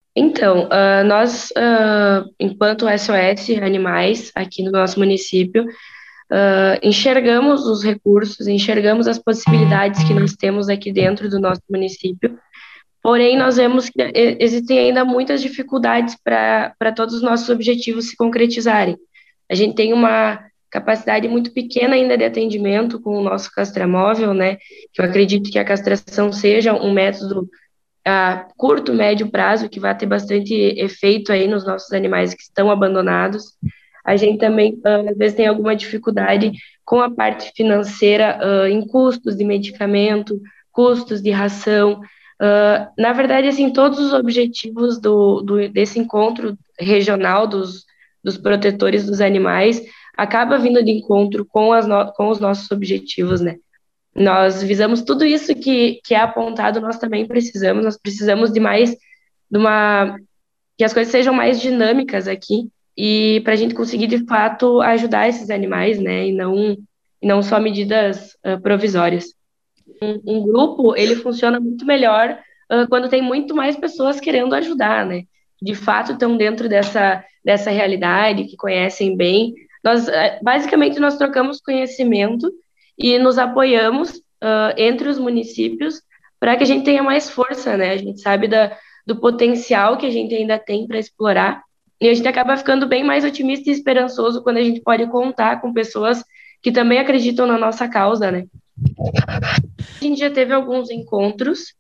Então, nós, enquanto SOS Animais, aqui no nosso município, enxergamos os recursos, enxergamos as possibilidades que nós temos aqui dentro do nosso município, porém, nós vemos que existem ainda muitas dificuldades para todos os nossos objetivos se concretizarem. A gente tem uma capacidade muito pequena ainda de atendimento com o nosso castramóvel, né? Que eu acredito que a castração seja um método a curto, médio prazo, que vai ter bastante efeito aí nos nossos animais que estão abandonados. A gente também, às vezes, tem alguma dificuldade com a parte financeira, em custos de medicamento, custos de ração. Na verdade, assim, todos os objetivos desse encontro regional dos protetores dos animais acaba vindo de encontro com os nossos objetivos, né? Nós visamos tudo isso que é apontado, nós também precisamos. Nós precisamos de mais, de uma, que as coisas sejam mais dinâmicas aqui e para a gente conseguir, de fato, ajudar esses animais, né? E não só medidas provisórias. Um grupo, ele funciona muito melhor quando tem muito mais pessoas querendo ajudar, né? De fato, estão dentro dessa realidade, que conhecem bem. Basicamente, nós trocamos conhecimento e nos apoiamos entre os municípios para que a gente tenha mais força, né? A gente sabe do potencial que a gente ainda tem para explorar e a gente acaba ficando bem mais otimista e esperançoso quando a gente pode contar com pessoas que também acreditam na nossa causa, né? A gente já teve alguns encontros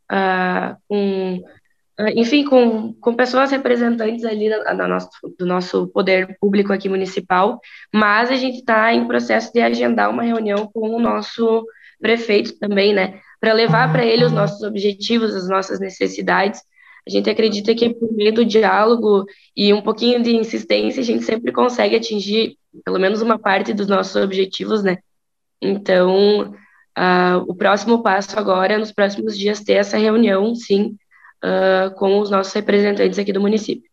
enfim, com pessoas representantes ali do nosso poder público aqui municipal, mas a gente está em processo de agendar uma reunião com o nosso prefeito também, né, para levar para ele os nossos objetivos, as nossas necessidades. A gente acredita que por meio do diálogo e um pouquinho de insistência, a gente sempre consegue atingir pelo menos uma parte dos nossos objetivos, né? Então, o próximo passo agora é, nos próximos dias, ter essa reunião, sim, com os nossos representantes aqui do município.